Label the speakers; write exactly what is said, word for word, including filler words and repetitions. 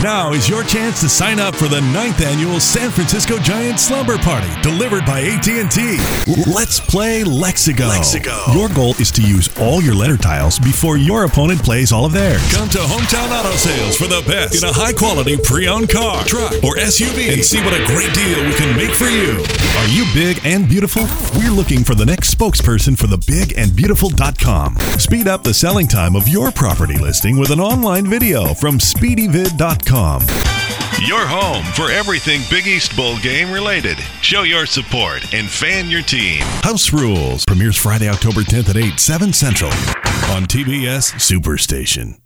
Speaker 1: Now is your chance to sign up for the ninth annual San Francisco Giants Slumber Party, delivered by A T and T. Let's play Lexigo. Lexigo. Your goal is to use all your letter tiles before your opponent plays all of theirs. Come to Hometown Auto Sales for the best in a high-quality pre-owned car, truck, or S U V, and see what a great deal we can make for you. Are you big and beautiful? We're looking for the next spokesperson for the big and beautiful dot com. Speed up the selling time of your property listing with an online video from speedy vid dot com.
Speaker 2: Your home for everything Big East Bowl game related. Show your support and fan your team.
Speaker 1: House Rules premieres Friday, October tenth at eight, seven Central on T B S Superstation.